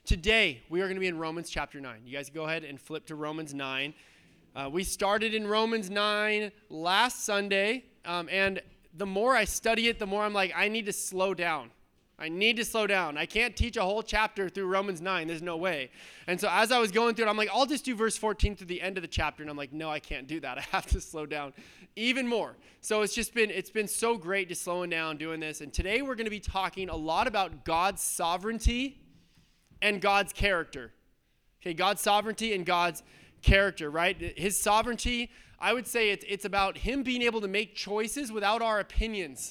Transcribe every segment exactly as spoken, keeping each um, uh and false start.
Today, we are going to be in Romans chapter nine. You guys go ahead and flip to Romans nine. Uh, we started in Romans nine last Sunday, um, and the more I study it, the more I'm like, I need to slow down. I need to slow down. I can't teach a whole chapter through Romans nine. There's no way. And so as I was going through it, I'm like, I'll just do verse fourteen through the end of the chapter. And I'm like, no, I can't do that. I have to slow down even more. So it's just been, it's been so great just slowing down, doing this. And today we're going to be talking a lot about God's sovereignty and God's character. Okay, God's sovereignty and God's character, right? His sovereignty, I would say it's, it's about him being able to make choices without our opinions.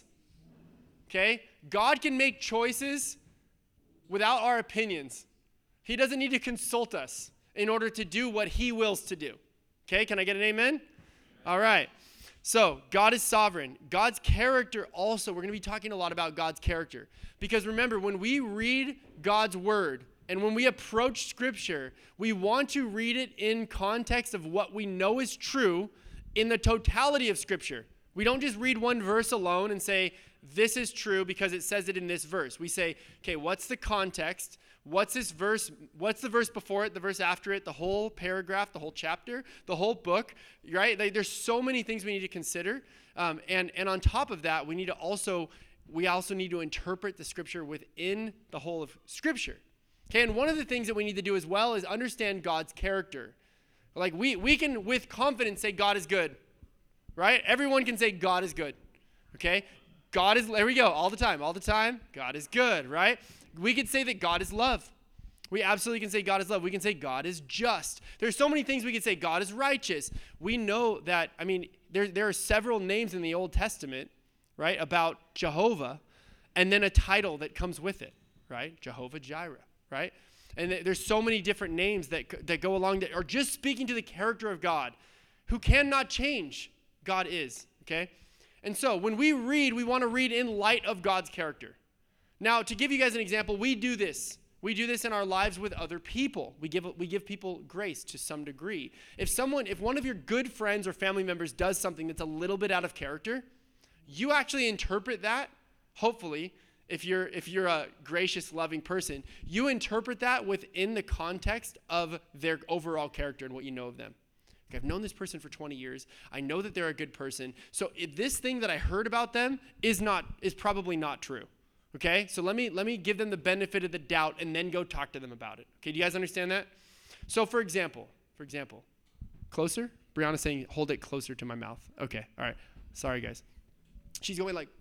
Okay? God can make choices without our opinions. He doesn't need to consult us in order to do what he wills to do. Okay? Can I get an amen? All right. So, God is sovereign. God's character also, we're going to be talking a lot about God's character. Because remember, when we read God's word, and when we approach Scripture, we want to read it in context of what we know is true in the totality of Scripture. We don't just read one verse alone and say, this is true because it says it in this verse. We say, okay, what's the context? What's this verse? What's the verse before it, the verse after it, the whole paragraph, the whole chapter, the whole book, right? Like, there's so many things we need to consider. Um, and, and on top of that, we need to also, we also need to interpret the Scripture within the whole of Scripture. Okay, and one of the things that we need to do as well is understand God's character. Like, we, we can with confidence say God is good, right? Everyone can say God is good, okay? God is, there we go, all the time, all the time, God is good, right? We can say that God is love. We absolutely can say God is love. We can say God is just. There's so many things we can say. God is righteous. We know that, I mean, there, there are several names in the Old Testament, right, about Jehovah, and then a title that comes with it, right? Jehovah Jireh. Right? And th- there's so many different names that that go along that are just speaking to the character of God, who cannot change. God is, okay? And so when we read, we want to read in light of God's character. Now, to give you guys an example, we do this. We do this in our lives with other people. We give we give people grace to some degree. If someone, if one of your good friends or family members does something that's a little bit out of character, you actually interpret that, hopefully, If you're if you're a gracious, loving person, you interpret that within the context of their overall character and what you know of them. Okay, I've known this person for twenty years. I know that they're a good person. So if this thing that I heard about them is not is probably not true. Okay? So let me let me give them the benefit of the doubt and then go talk to them about it. Okay, do you guys understand that? So for example, for example, closer? Brianna's saying hold it closer to my mouth. Okay, all right. Sorry guys. She's going like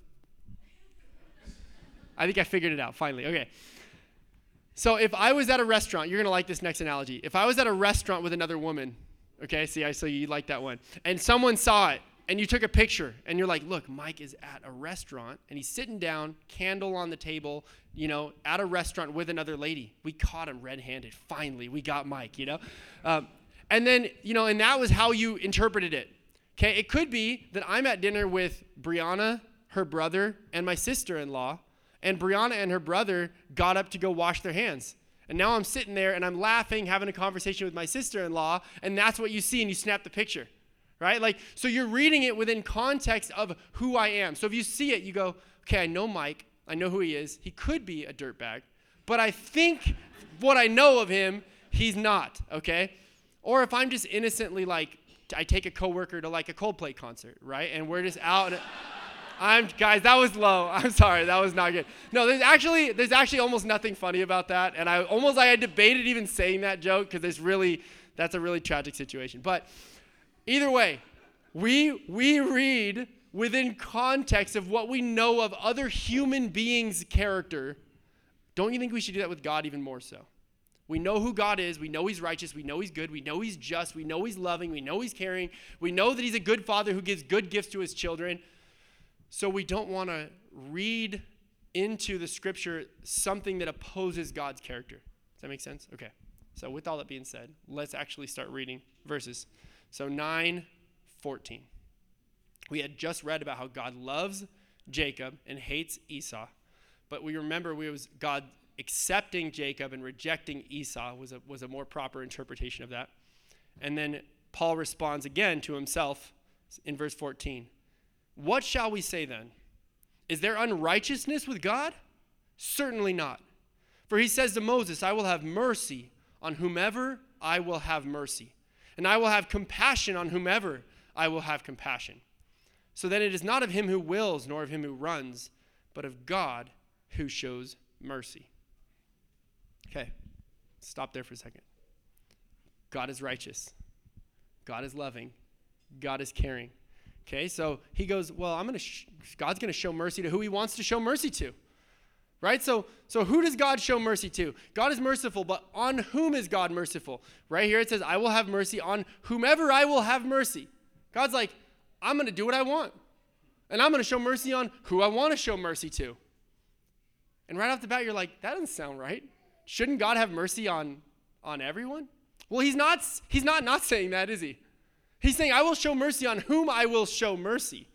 I think I figured it out, finally. Okay. So if I was at a restaurant, you're going to like this next analogy. If I was at a restaurant with another woman, okay, see, I so you like that one, and someone saw it, and you took a picture, and you're like, look, Mike is at a restaurant, and he's sitting down, candle on the table, you know, at a restaurant with another lady. We caught him red-handed. Finally, we got Mike, you know. Um, and then, you know, and that was how you interpreted it. Okay, it could be that I'm at dinner with Brianna, her brother, and my sister-in-law, and Brianna and her brother got up to go wash their hands. And now I'm sitting there and I'm laughing, having a conversation with my sister-in-law, and that's what you see and you snap the picture, right? Like, so you're reading it within context of who I am. So if you see it, you go, okay, I know Mike. I know who he is. He could be a dirtbag, but I think what I know of him, he's not, okay? Or if I'm just innocently like, I take a coworker to like a Coldplay concert, right? And we're just out and I'm guys, that was low. I'm sorry, that was not good. No, there's actually there's actually almost nothing funny about that, and I almost like I debated even saying that joke because it's really that's a really tragic situation. But either way, we we read within context of what we know of other human beings' character. Don't you think we should do that with God even more so? We know who God is. We know he's righteous. We know he's good. We know he's just. We know he's loving. We know he's caring. We know that he's a good father who gives good gifts to his children. So we don't want to read into the Scripture something that opposes God's character. Does that make sense? Okay. So with all that being said, let's actually start reading verses. So nine fourteen. We had just read about how God loves Jacob and hates Esau. But we remember we was God accepting Jacob and rejecting Esau was a, was a more proper interpretation of that. And then Paul responds again to himself in verse fourteen. What shall we say then? Is there unrighteousness with God? Certainly not. For he says to Moses, I will have mercy on whomever I will have mercy, and I will have compassion on whomever I will have compassion. So then it is not of him who wills, nor of him who runs, but of God who shows mercy. Okay, stop there for a second. God is righteous. God is loving. God is caring. Okay, so he goes, well, I'm gonna. Sh- God's gonna show mercy to who he wants to show mercy to, right? So, so who does God show mercy to? God is merciful, but on whom is God merciful? Right here it says, I will have mercy on whomever I will have mercy. God's like, I'm gonna do what I want, and I'm gonna show mercy on who I want to show mercy to. And right off the bat, you're like, that doesn't sound right. Shouldn't God have mercy on on everyone? Well, he's not. He's not not saying that, is he? He's saying, I will show mercy on whom I will show mercy.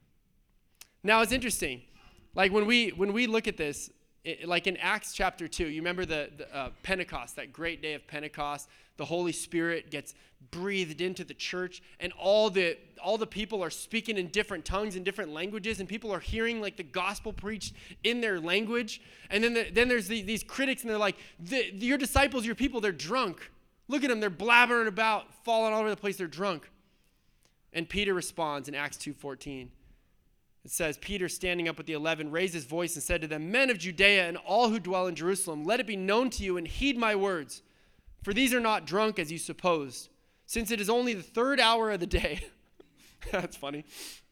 Now, it's interesting. Like when we when we look at this, it, like in Acts chapter two, you remember the, the uh, Pentecost, that great day of Pentecost. The Holy Spirit gets breathed into the church, and all the all the people are speaking in different tongues and different languages, and people are hearing like the gospel preached in their language. And then the, then there's the, these critics, and they're like, the, your disciples, your people, they're drunk. Look at them, they're blabbering about, falling all over the place, they're drunk. And Peter responds in Acts two fourteen. It says, Peter, standing up with the eleven, raised his voice and said to them, Men of Judea and all who dwell in Jerusalem, let it be known to you and heed my words. For these are not drunk as you supposed, since it is only the third hour of the day. That's funny.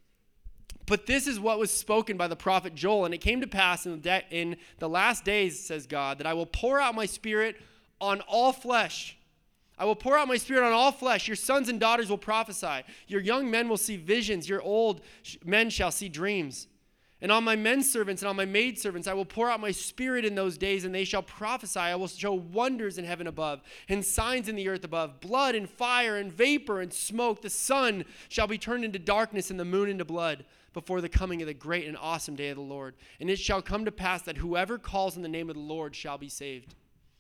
But this is what was spoken by the prophet Joel. And it came to pass in the, de- in the last days, says God, that I will pour out my spirit on all flesh. I will pour out my spirit on all flesh. Your sons and daughters will prophesy. Your young men will see visions. Your old men shall see dreams. And on my men servants and on my maid servants I will pour out my spirit in those days, and they shall prophesy. I will show wonders in heaven above and signs in the earth above, blood and fire and vapor and smoke. The sun shall be turned into darkness and the moon into blood before the coming of the great and awesome day of the Lord. And it shall come to pass that whoever calls on the name of the Lord shall be saved.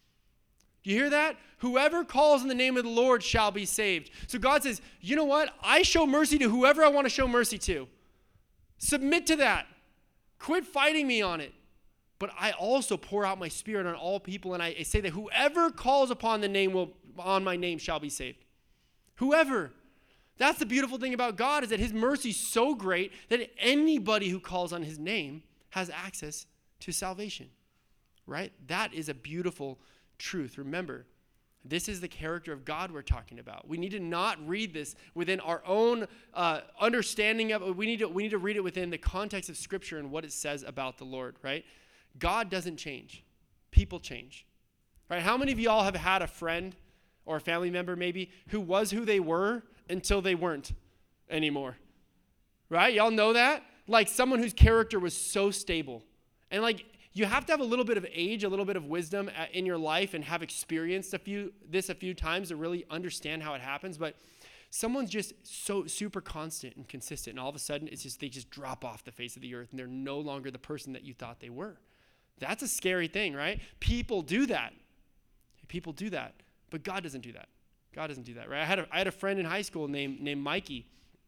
Do you hear that? Whoever calls in the name of the Lord shall be saved. So God says, you know what? I show mercy to whoever I want to show mercy to. Submit to that. Quit fighting me on it. But I also pour out my spirit on all people, and I, I say that whoever calls upon the name will, on my name shall be saved. Whoever. That's the beautiful thing about God, is that his mercy is so great that anybody who calls on his name has access to salvation. Right? That is a beautiful truth. Remember, this is the character of God we're talking about. We need to not read this within our own uh, understanding of it. We need to, we need to read it within the context of Scripture and what it says about the Lord, right? God doesn't change. People change, right? How many of y'all have had a friend or a family member maybe who was who they were until they weren't anymore, right? Y'all know that? Like someone whose character was so stable. And like, you have to have a little bit of age, a little bit of wisdom in your life, and have experienced a few this a few times to really understand how it happens. But someone's just so super constant and consistent, and all of a sudden it's just they just drop off the face of the earth, and they're no longer the person that you thought they were. That's a scary thing, right? People do that. People do that, but God doesn't do that. God doesn't do that, right? I had a, I had a friend in high school named named Mikey.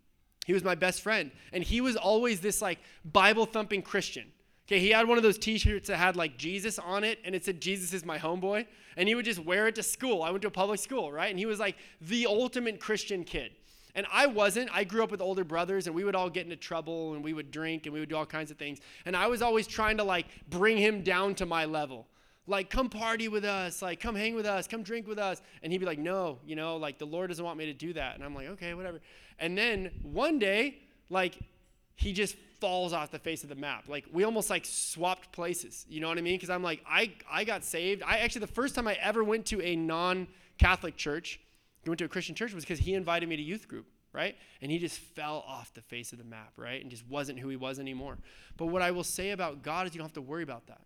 He was my best friend, and he was always this like Bible thumping Christian. Okay, he had one of those t-shirts that had like Jesus on it, and it said, Jesus is my homeboy. And he would just wear it to school. I went to a public school, right? And he was like the ultimate Christian kid. And I wasn't. I grew up with older brothers, and we would all get into trouble, and we would drink, and we would do all kinds of things. And I was always trying to like bring him down to my level. Like, come party with us. Like, come hang with us. Come drink with us. And he'd be like, no, you know, like the Lord doesn't want me to do that. And I'm like, okay, whatever. And then one day, like, he just falls off the face of the map. Like, we almost like swapped places. You know what I mean? Because I'm like, I, I got saved. I actually, the first time I ever went to a non-Catholic church, went to a Christian church, was because he invited me to youth group, right? And he just fell off the face of the map, right? And just wasn't who he was anymore. But what I will say about God is you don't have to worry about that.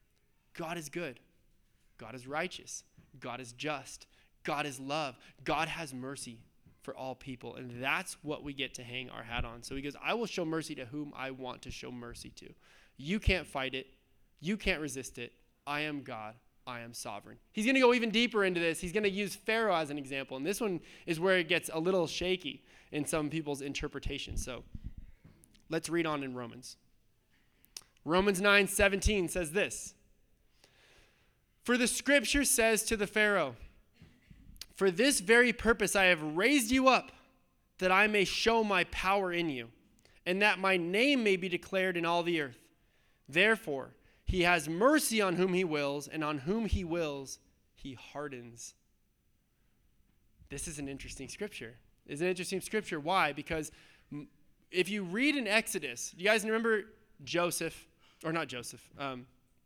God is good. God is righteous. God is just. God is love. God has mercy for all people. And that's what we get to hang our hat on. So he goes, I will show mercy to whom I want to show mercy to. You can't fight it. You can't resist it. I am God. I am sovereign. He's going to go even deeper into this. He's going to use Pharaoh as an example. And this one is where it gets a little shaky in some people's interpretation. So let's read on in Romans. Romans nine seventeen says this. For the scripture says to the Pharaoh, for this very purpose I have raised you up, that I may show my power in you, and that my name may be declared in all the earth. Therefore, he has mercy on whom he wills, and on whom he wills, he hardens. This is an interesting scripture. It's an interesting scripture. Why? Because if you read in Exodus, you guys remember Joseph, or not Joseph, um,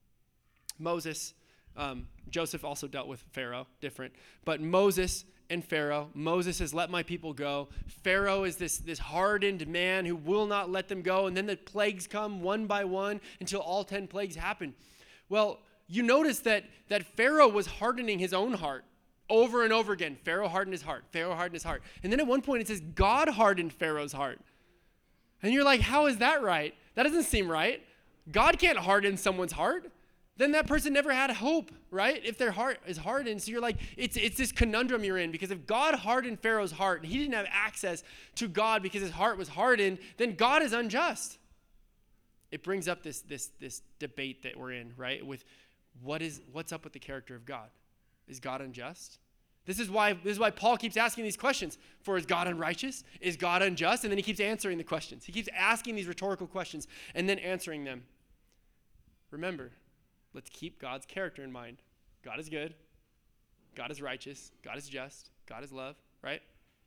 Moses. Um, Joseph also dealt with Pharaoh, different. But Moses and Pharaoh. Moses says, let my people go. Pharaoh is this, this hardened man who will not let them go. And then the plagues come one by one until all ten plagues happen. Well, you notice that, that Pharaoh was hardening his own heart over and over again. Pharaoh hardened his heart. Pharaoh hardened his heart. And then at one point it says, God hardened Pharaoh's heart. And you're like, how is that right? That doesn't seem right. God can't harden someone's heart. Then that person never had hope, right? If their heart is hardened. So you're like, it's it's this conundrum you're in, because if God hardened Pharaoh's heart and he didn't have access to God because his heart was hardened, then God is unjust. It brings up this this this debate that we're in, right? With what is what's up with the character of God? Is God unjust? This is why this is why Paul keeps asking these questions. For is God unrighteous? Is God unjust? And then he keeps answering the questions. He keeps asking these rhetorical questions and then answering them. Remember, let's keep God's character in mind. God is good. God is righteous. God is just. God is love, right?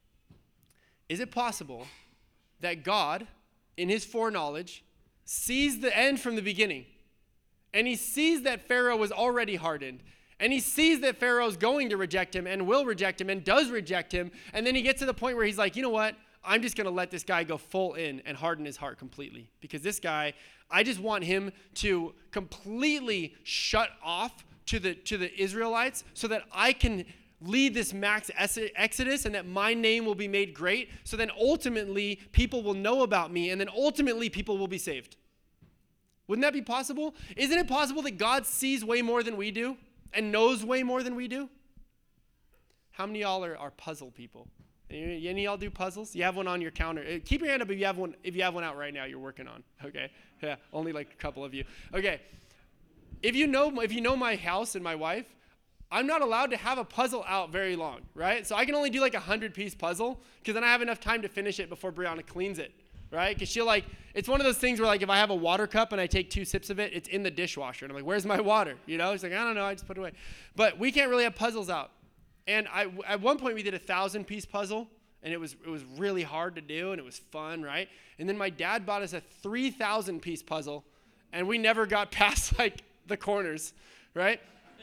Is it possible that God, in his foreknowledge, sees the end from the beginning? And he sees that Pharaoh was already hardened. And he sees that Pharaoh's going to reject him and will reject him and does reject him. And then he gets to the point where he's like, you know what? I'm just going to let this guy go full in and harden his heart completely. Because this guy, I just want him to completely shut off to the to the Israelites so that I can lead this max exodus and that my name will be made great. So then ultimately people will know about me, and then ultimately people will be saved. Wouldn't that be possible? Isn't it possible that God sees way more than we do and knows way more than we do? How many of y'all are, are puzzle people? Any of y'all do puzzles? You have one on your counter. Keep your hand up if you have one. If you have one out right now, you're working on. Okay, yeah, only like a couple of you. Okay, if you know if you know my house and my wife, I'm not allowed to have a puzzle out very long, right? So I can only do like a hundred piece puzzle because then I have enough time to finish it before Brianna cleans it, right? Because she'll like, it's one of those things where like if I have a water cup and I take two sips of it, it's in the dishwasher, and I'm like, where's my water? You know, it's like I don't know, I just put it away. But we can't really have puzzles out. And I, at one point we did a thousand piece puzzle, and it was it was really hard to do, and it was fun, right? And then my dad bought us a three thousand piece puzzle, and we never got past like the corners, right?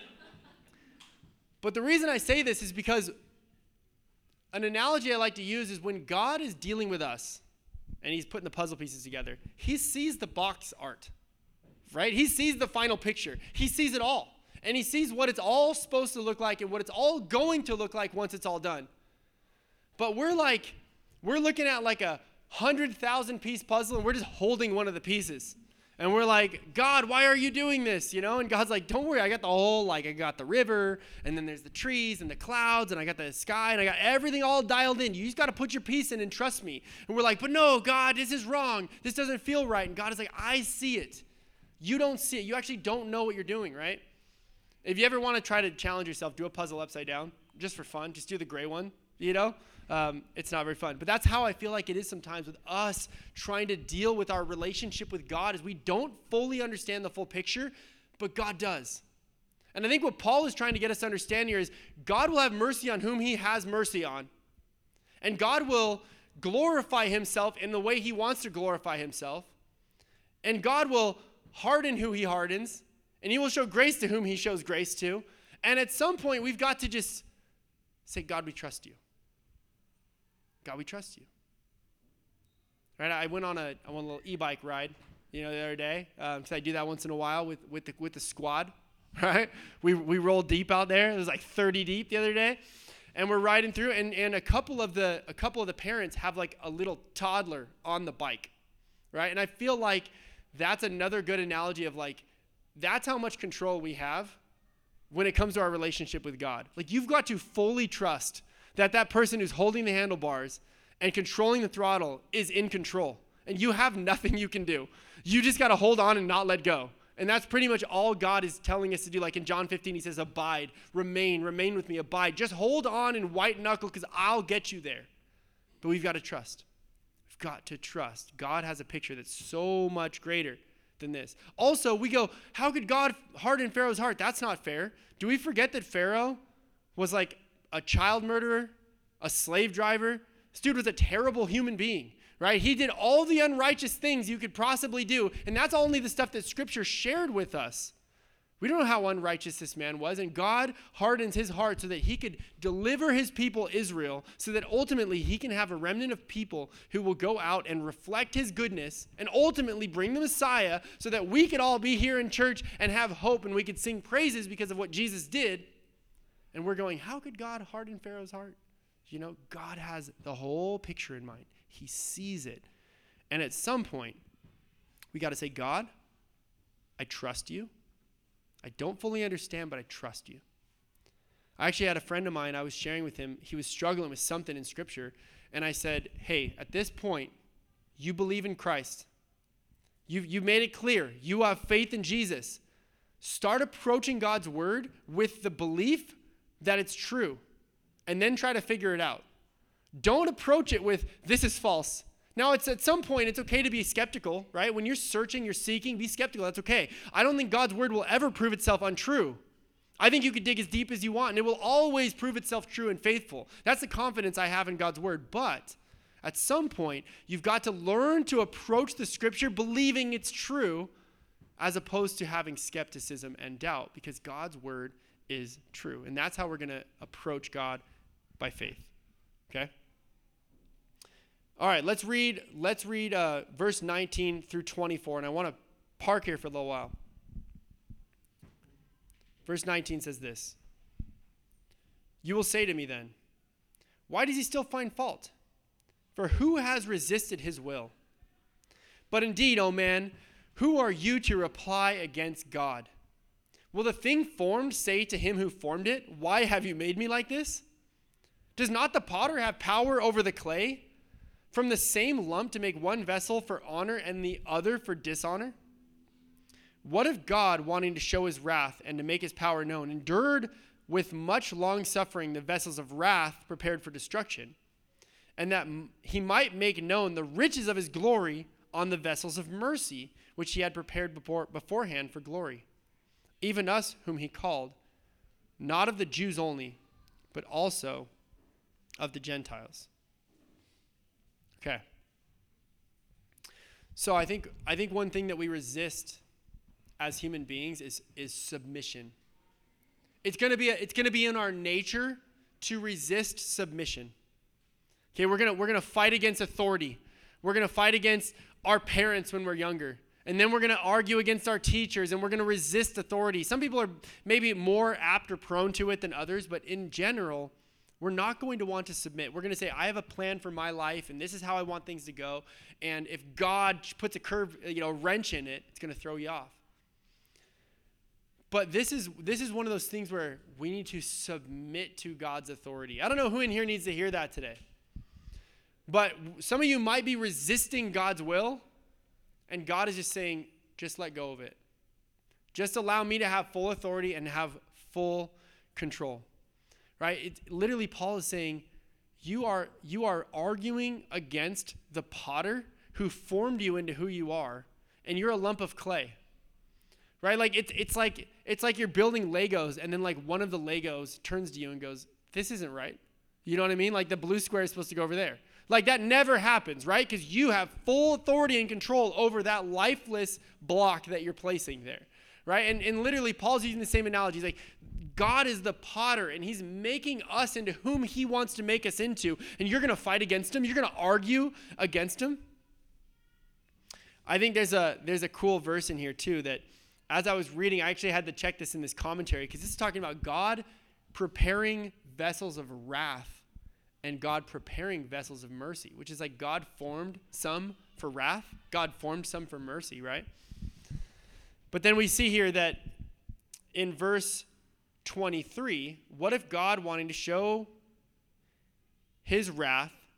But the reason I say this is because an analogy I like to use is when God is dealing with us, and he's putting the puzzle pieces together, he sees the box art, right? He sees the final picture. He sees it all. And he sees what it's all supposed to look like and what it's all going to look like once it's all done. But we're like, we're looking at like a one hundred thousand piece puzzle, and we're just holding one of the pieces. And we're like, God, why are you doing this? You know? And God's like, don't worry, I got the whole, like I got the river, and then there's the trees and the clouds, and I got the sky, and I got everything all dialed in. You just got to put your piece in and trust me. And we're like, but no, God, this is wrong. This doesn't feel right. And God is like, I see it. You don't see it. You actually don't know what you're doing, right? If you ever want to try to challenge yourself, do a puzzle upside down, just for fun. Just do the gray one, you know? Um, it's not very fun. But that's how I feel like it is sometimes with us trying to deal with our relationship with God, is we don't fully understand the full picture, but God does. And I think what Paul is trying to get us to understand here is God will have mercy on whom he has mercy on. And God will glorify himself in the way he wants to glorify himself. And God will harden who he hardens. And he will show grace to whom he shows grace to. And at some point, we've got to just say, God, we trust you. God, we trust you. Right? I went on a, I went on a little e-bike ride, you know, the other day. Um, so I do that once in a while with, with, the, with the squad, right? We, we rolled deep out there. It was like thirty deep the other day. And we're riding through, and, and a couple of the a couple of the parents have like a little toddler on the bike, right? And I feel like that's another good analogy of like, that's how much control we have when it comes to our relationship with God. Like, you've got to fully trust that that person who's holding the handlebars and controlling the throttle is in control. And you have nothing you can do. You just got to hold on and not let go. And that's pretty much all God is telling us to do. Like in John fifteen, he says, abide, remain, remain with me, abide. Just hold on and white knuckle because I'll get you there. But we've got to trust. We've got to trust. God has a picture that's so much greater than this. Also, we go, how could God harden Pharaoh's heart? That's not fair. Do we forget that Pharaoh was like a child murderer, a slave driver? This dude was a terrible human being, right? He did all the unrighteous things you could possibly do, and that's only the stuff that Scripture shared with us. We don't know how unrighteous this man was, and God hardens his heart so that he could deliver his people Israel, so that ultimately he can have a remnant of people who will go out and reflect his goodness and ultimately bring the Messiah so that we could all be here in church and have hope and we could sing praises because of what Jesus did. And we're going, how could God harden Pharaoh's heart? You know, God has the whole picture in mind. He sees it. And at some point, we got to say, God, I trust you. I don't fully understand, but I trust you. I actually had a friend of mine, I was sharing with him, he was struggling with something in Scripture, and I said, hey, at this point, you believe in Christ. You've, you've made it clear. You have faith in Jesus. Start approaching God's word with the belief that it's true, and then try to figure it out. Don't approach it with, this is false. Now, it's at some point, it's okay to be skeptical, right? When you're searching, you're seeking, be skeptical. That's okay. I don't think God's word will ever prove itself untrue. I think you could dig as deep as you want, and it will always prove itself true and faithful. That's the confidence I have in God's word. But at some point, you've got to learn to approach the Scripture believing it's true as opposed to having skepticism and doubt, because God's word is true. And that's how we're going to approach God, by faith. Okay? All right, let's read let's read uh, verse nineteen through twenty-four, and I want to park here for a little while. Verse nineteen says this. You will say to me then, why does he still find fault? For who has resisted his will? But indeed, O man, who are you to reply against God? Will the thing formed say to him who formed it, why have you made me like this? Does not the potter have power over the clay, from the same lump to make one vessel for honor and the other for dishonor? What if God, wanting to show his wrath and to make his power known, endured with much long suffering the vessels of wrath prepared for destruction, and that he might make known the riches of his glory on the vessels of mercy, which he had prepared before, beforehand for glory? Even us whom he called, not of the Jews only, but also of the Gentiles. Okay. So I think I think one thing that we resist as human beings is is submission. It's gonna be a, it's gonna be in our nature to resist submission. Okay, we're gonna we're gonna fight against authority. We're gonna fight against our parents when we're younger. And then we're going to argue against our teachers, and we're going to resist authority. Some people are maybe more apt or prone to it than others, but in general, we're not going to want to submit. We're going to say, I have a plan for my life, and this is how I want things to go. And if God puts a curve, you know, wrench in it, it's going to throw you off. But this is this is one of those things where we need to submit to God's authority. I don't know who in here needs to hear that today. But some of you might be resisting God's will, and God is just saying, just let go of it. Just allow me to have full authority and have full control. Right? It, literally, Paul is saying, you are, you are arguing against the potter who formed you into who you are, and you're a lump of clay. Right? Like it's it's like it's like you're building Legos, and then like one of the Legos turns to you and goes, this isn't right. You know what I mean? Like the blue square is supposed to go over there. Like that never happens, right? Because you have full authority and control over that lifeless block that you're placing there, right? And, and literally, Paul's using the same analogy. He's like, God is the potter, and he's making us into whom he wants to make us into, and you're going to fight against him? You're going to argue against him? I think there's a there's a cool verse in here, too, that as I was reading, I actually had to check this in this commentary, because this is talking about God preparing vessels of wrath and God preparing vessels of mercy, which is like God formed some for wrath. God formed some for mercy, right? But then we see here that in verse twenty-three, what if God, wanting to show his wrath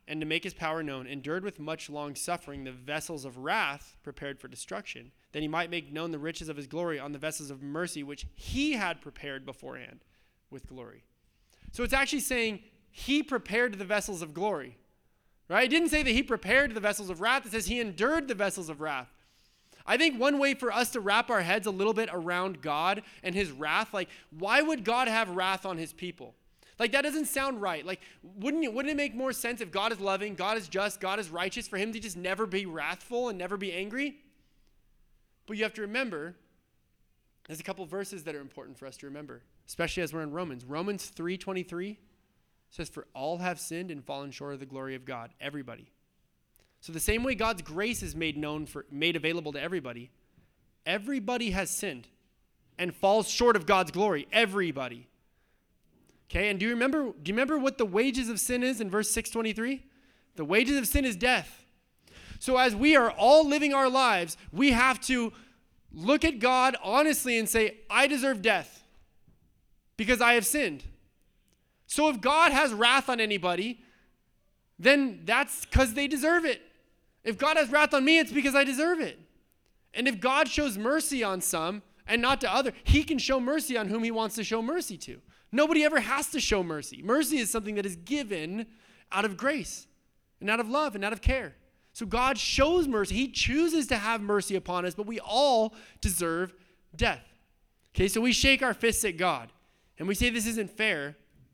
and to make his power known, endured with much long suffering the vessels of wrath prepared for destruction, that he might make known the riches of his glory on the vessels of mercy, which he had prepared beforehand with glory. So it's actually saying he prepared the vessels of glory, right? It didn't say that he prepared the vessels of wrath. It says he endured the vessels of wrath. I think one way for us to wrap our heads a little bit around God and his wrath, like, why would God have wrath on his people? Like, that doesn't sound right. Like, wouldn't it, wouldn't it make more sense if God is loving, God is just, God is righteous, for him to just never be wrathful and never be angry? But you have to remember, there's a couple verses that are important for us to remember, especially as we're in Romans. Romans three twenty-three says, for all have sinned and fallen short of the glory of God. Everybody. So the same way God's grace is made known, for made available to everybody, everybody has sinned and falls short of God's glory. Everybody. Okay, and do you remember, do you remember what the wages of sin is in verse six twenty-three? The wages of sin is death. So as we are all living our lives, we have to look at God honestly and say, I deserve death because I have sinned. So if God has wrath on anybody, then that's because they deserve it. If God has wrath on me, it's because I deserve it. And if God shows mercy on some and not to other, he can show mercy on whom he wants to show mercy to. Nobody ever has to show mercy. Mercy is something that is given out of grace and out of love and out of care. So God shows mercy. He chooses to have mercy upon us, but we all deserve death. Okay, so we shake our fists at God and we say this isn't fair.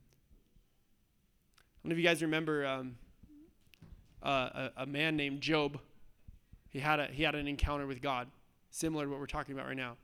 One of you guys remember um, uh, a, a man named Job. He had a he had an encounter with God, similar to what we're talking about right now.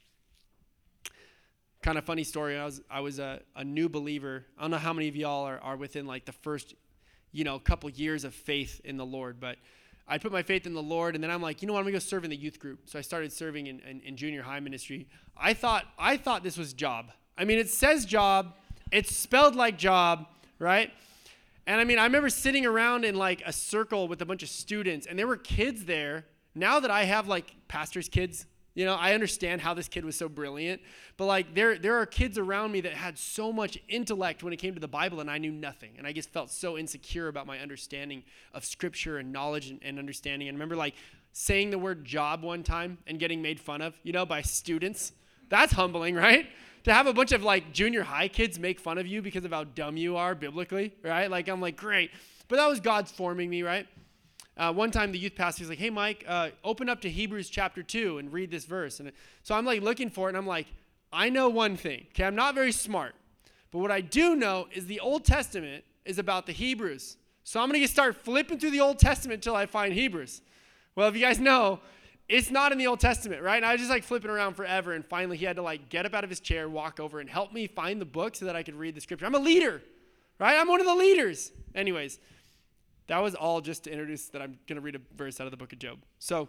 Kind of funny story. I was I was a, a new believer. I don't know how many of y'all are, are within like the first, you know, couple years of faith in the Lord, but I put my faith in the Lord, and then I'm like, you know what, I'm gonna go serve in the youth group. So I started serving in, in, in junior high ministry. I thought I thought this was job. I mean, it says job, it's spelled like job, right? And I mean, I remember sitting around in like a circle with a bunch of students, and there were kids there. Now that I have like pastors' kids, you know, I understand how this kid was so brilliant, but like there there are kids around me that had so much intellect when it came to the Bible, and I knew nothing. And I just felt so insecure about my understanding of scripture and knowledge and, and understanding. And I remember like saying the word job one time and getting made fun of, you know, by students. That's humbling, right? To have a bunch of like junior high kids make fun of you because of how dumb you are biblically, right? Like I'm like, great. But that was God's forming me, right? Uh, one time the youth pastor was like, hey, Mike, uh, open up to Hebrews chapter two and read this verse. And so I'm like looking for it, and I'm like, I know one thing. Okay, I'm not very smart. But what I do know is the Old Testament is about the Hebrews. So I'm going to start flipping through the Old Testament until I find Hebrews. Well, if you guys know, it's not in the Old Testament, right? And I was just like flipping around forever, and finally he had to like get up out of his chair, walk over, and help me find the book so that I could read the scripture. I'm a leader, right? I'm one of the leaders. Anyways, that was all just to introduce that I'm going to read a verse out of the book of Job. So,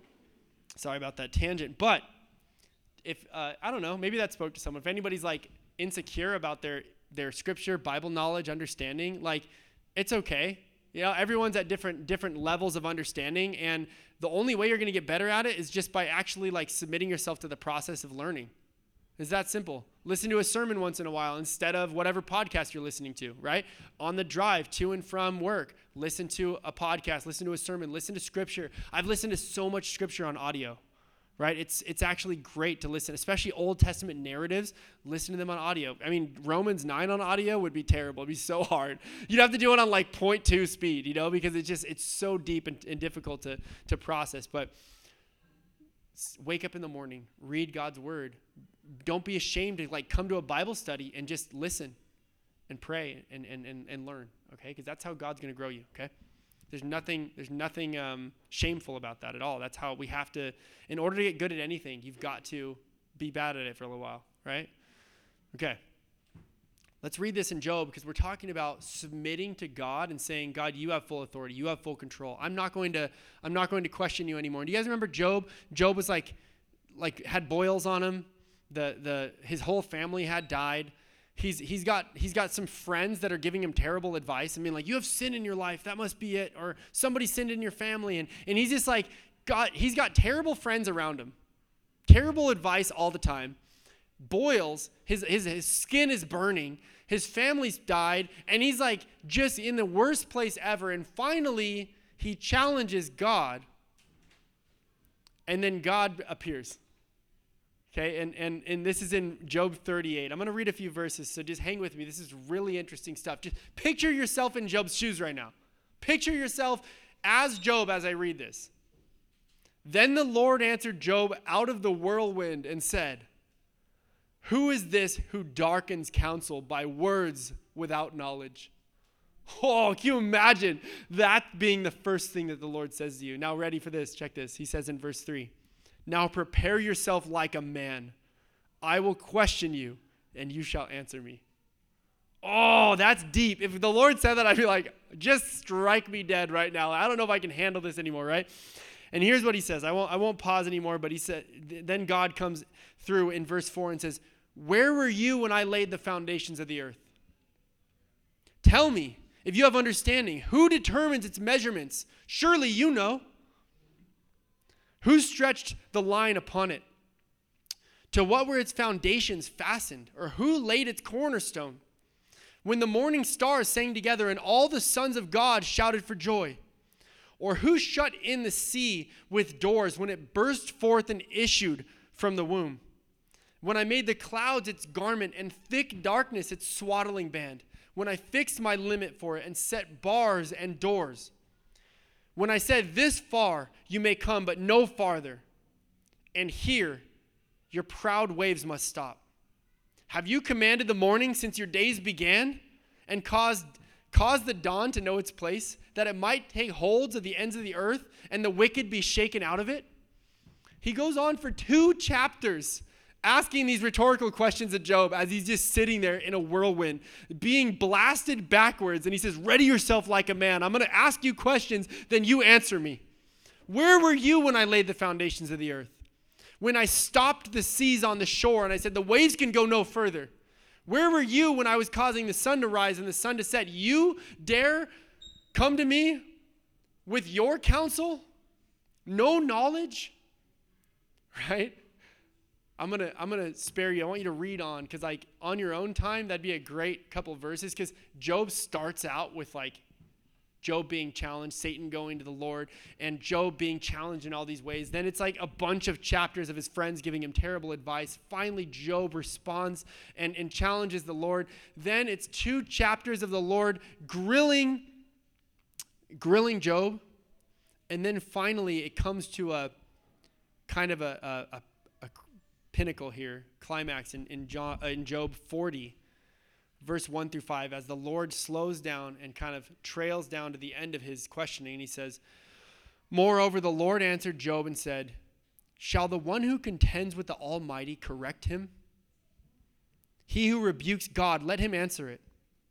sorry about that tangent. But if, uh, I don't know, maybe that spoke to someone. If anybody's like insecure about their, their scripture, Bible knowledge, understanding, like it's okay. You know, everyone's at different different levels of understanding, and the only way you're going to get better at it is just by actually like submitting yourself to the process of learning. It's that simple. Listen to a sermon once in a while instead of whatever podcast you're listening to, right? On the drive to and from work, listen to a podcast, listen to a sermon, listen to scripture. I've listened to so much scripture on audio, right? It's it's actually great to listen, especially Old Testament narratives. Listen to them on audio. I mean, Romans nine on audio would be terrible. It'd be so hard. You'd have to do it on like point two speed, you know, because it's just, it's so deep and, and difficult to, to process. But wake up in the morning, read God's word. Don't be ashamed to like come to a Bible study and just listen and pray and, and, and, and learn, okay? Because that's how God's going to grow you, okay? There's nothing, there's nothing um, shameful about that at all. That's how we have to, in order to get good at anything, you've got to be bad at it for a little while, right? Okay. Let's read this in Job, because we're talking about submitting to God and saying, God, you have full authority. You have full control. I'm not going to, I'm not going to question you anymore. Do you guys remember Job? Job was like, like had boils on him. The the his whole family had died. He's he's got he's got some friends that are giving him terrible advice. I mean, like, you have sin in your life, that must be it, or somebody sinned in your family, and and he's just like got he's got terrible friends around him, terrible advice all the time. Boils, his his his skin is burning. His family's died, and he's like just in the worst place ever. And finally, he challenges God, and then God appears. Okay, and, and, and this is in Job thirty-eight. I'm going to read a few verses, so just hang with me. This is really interesting stuff. Just picture yourself in Job's shoes right now. Picture yourself as Job as I read this. Then the Lord answered Job out of the whirlwind and said, who is this who darkens counsel by words without knowledge? Oh, can you imagine that being the first thing that the Lord says to you? Now, ready for this? Check this. He says in verse three, now prepare yourself like a man. I will question you, and you shall answer me. Oh, that's deep. If the Lord said that, I'd be like, just strike me dead right now. I don't know if I can handle this anymore, right? And here's what he says. I won't, I won't pause anymore, but he said, then God comes through in verse four and says, where were you when I laid the foundations of the earth? Tell me, if you have understanding, who determines its measurements? Surely you know. Who stretched the line upon it? To what were its foundations fastened? Or who laid its cornerstone? When the morning stars sang together and all the sons of God shouted for joy? Or who shut in the sea with doors when it burst forth and issued from the womb? When I made the clouds its garment and thick darkness its swaddling band, when I fixed my limit for it and set bars and doors, when I said, this far you may come, but no farther, and here your proud waves must stop. Have you commanded the morning since your days began, and caused, caused the dawn to know its place, that it might take hold of the ends of the earth, and the wicked be shaken out of it? He goes on for two chapters asking these rhetorical questions of Job as he's just sitting there in a whirlwind, being blasted backwards. And he says, ready yourself like a man. I'm going to ask you questions, then you answer me. Where were you when I laid the foundations of the earth? When I stopped the seas on the shore and I said, the waves can go no further? Where were you when I was causing the sun to rise and the sun to set? You dare come to me with your counsel? No knowledge? Right? I'm gonna I'm gonna spare you. I want you to read on, because like on your own time, that'd be a great couple of verses. Because Job starts out with like Job being challenged, Satan going to the Lord, and Job being challenged in all these ways. Then it's like a bunch of chapters of his friends giving him terrible advice. Finally, Job responds and, and challenges the Lord. Then it's two chapters of the Lord grilling, grilling Job. And then finally, it comes to a kind of a, a, a pinnacle here, climax in, in, John, uh, in Job forty, verse one through five, as the Lord slows down and kind of trails down to the end of his questioning. He says, moreover, the Lord answered Job and said, shall the one who contends with the Almighty correct him? He who rebukes God, let him answer it.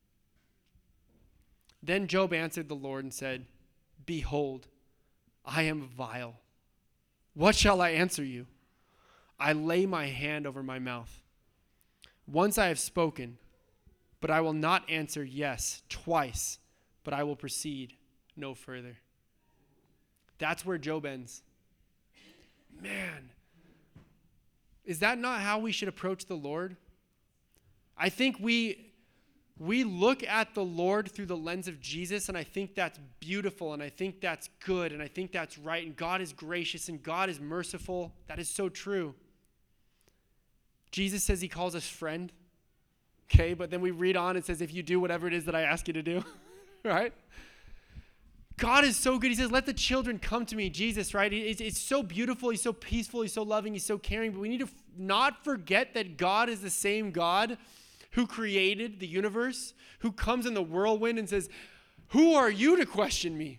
Then Job answered the Lord and said, behold, I am vile. What shall I answer you? I lay my hand over my mouth. Once I have spoken, but I will not answer yes. Twice, but I will proceed no further. That's where Job ends. Man, is that not how we should approach the Lord? I think we we look at the Lord through the lens of Jesus, and I think that's beautiful, and I think that's good, and I think that's right, and God is gracious, and God is merciful. That is so true. Jesus says he calls us friend, okay? But then we read on, it says, if you do whatever it is that I ask you to do, right? God is so good. He says, let the children come to me, Jesus, right? It's, it's so beautiful. He's so peaceful. He's so loving. He's so caring. But we need to f- not forget that God is the same God who created the universe, who comes in the whirlwind and says, who are you to question me?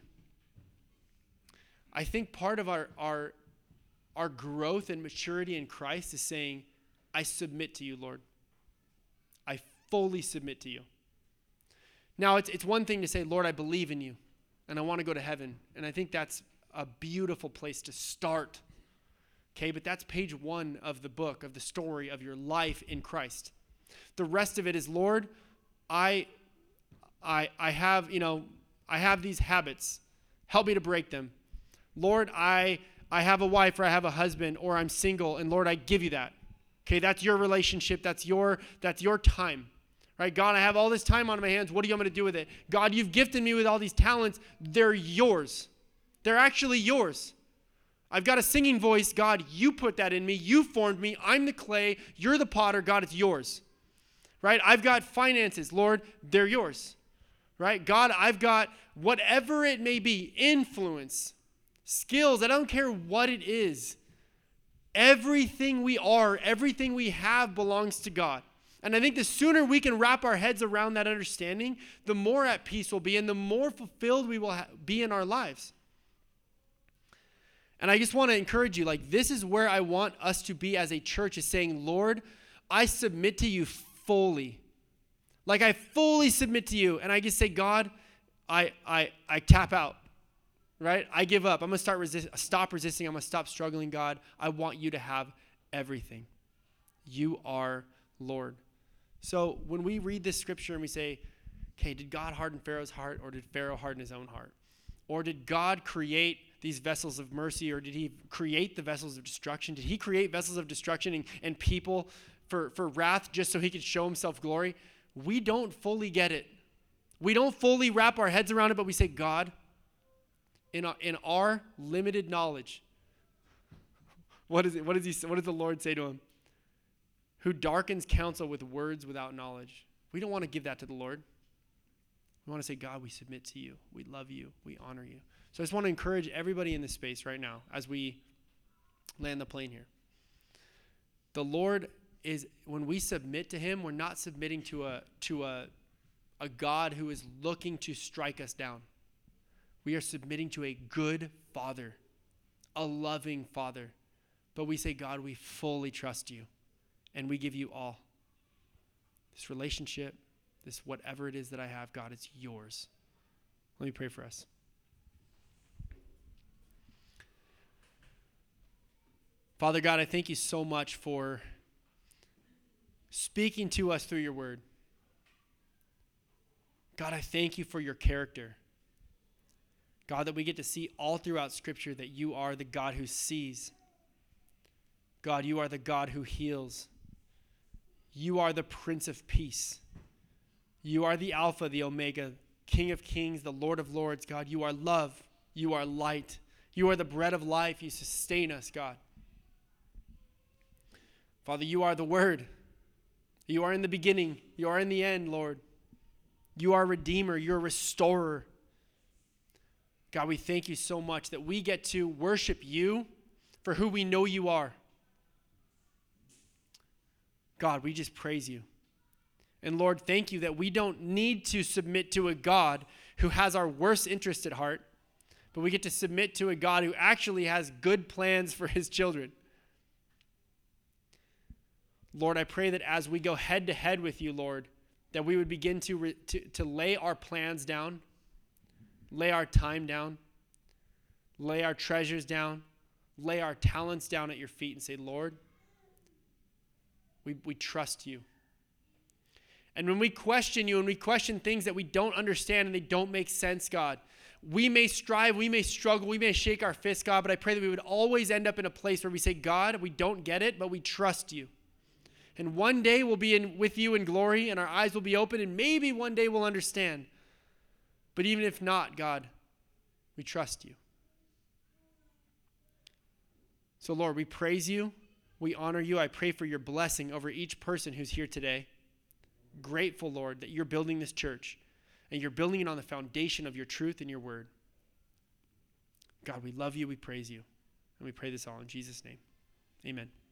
I think part of our, our, our growth and maturity in Christ is saying, I submit to you, Lord. I fully submit to you. Now, it's, it's one thing to say, Lord, I believe in you, and I want to go to heaven. And I think that's a beautiful place to start. Okay, but that's page one of the book, of the story of your life in Christ. The rest of it is, Lord, I, I, I have, you know, I have these habits. Help me to break them. Lord, I, I have a wife, or I have a husband, or I'm single, and Lord, I give you that. Okay, that's your relationship. That's your, that's your time, Right? God, I have all this time on my hands. What are you going to do with it? God, you've gifted me with all these talents. They're yours. They're actually yours. I've got a singing voice. God, you put that in me. You formed me. I'm the clay. You're the potter. God, it's yours. Right? I've got finances. Lord, they're yours. Right? God, I've got whatever it may be, influence, skills. I don't care what it is. Everything we are, everything we have belongs to God. And I think the sooner we can wrap our heads around that understanding, the more at peace we'll be and the more fulfilled we will ha- be in our lives. And I just want to encourage you, like, this is where I want us to be as a church, is saying, Lord, I submit to you fully. Like, I fully submit to you. And I just say, God, I I I tap out, right? I give up. I'm going to start resist, stop resisting. I'm going to stop struggling, God. I want you to have everything. You are Lord. So when we read this scripture and we say, okay, did God harden Pharaoh's heart, or did Pharaoh harden his own heart? Or did God create these vessels of mercy, or did he create the vessels of destruction? Did he create vessels of destruction and, and people for, for wrath just so he could show himself glory? We don't fully get it. We don't fully wrap our heads around it, but we say, God, in our, in our limited knowledge, what is it? What does he? What does the Lord say to him? Who darkens counsel with words without knowledge. We don't want to give that to the Lord. We want to say, God, we submit to you. We love you. We honor you. So I just want to encourage everybody in this space right now as we land the plane here. The Lord is, when we submit to him, we're not submitting to a to a, a God who is looking to strike us down. We are submitting to a good Father, a loving Father. But we say, God, we fully trust you. And we give you all. This relationship, this whatever it is that I have, God, it's yours. Let me pray for us. Father God, I thank you so much for speaking to us through your word. God, I thank you for your character. God, that we get to see all throughout Scripture that you are the God who sees. God, you are the God who heals. You are the Prince of Peace. You are the Alpha, the Omega, King of Kings, the Lord of Lords. God, you are love. You are light. You are the bread of life. You sustain us, God. Father, you are the Word. You are in the beginning. You are in the end, Lord. You are Redeemer. You're Restorer. God, we thank you so much that we get to worship you for who we know you are. God, we just praise you. And Lord, thank you that we don't need to submit to a God who has our worst interest at heart, but we get to submit to a God who actually has good plans for his children. Lord, I pray that as we go head to head with you, Lord, that we would begin to, re- to, to lay our plans down, lay our time down, lay our treasures down, lay our talents down at your feet and say, Lord, we, we trust you. And when we question you and we question things that we don't understand and they don't make sense, God, we may strive, we may struggle, we may shake our fists, God, but I pray that we would always end up in a place where we say, God, we don't get it, but we trust you. And one day we'll be in, with you in glory and our eyes will be open and maybe one day we'll understand. But even if not, God, we trust you. So Lord, we praise you. We honor you. I pray for your blessing over each person who's here today. Grateful, Lord, that you're building this church and you're building it on the foundation of your truth and your word. God, we love you. We praise you. And we pray this all in Jesus' name. Amen.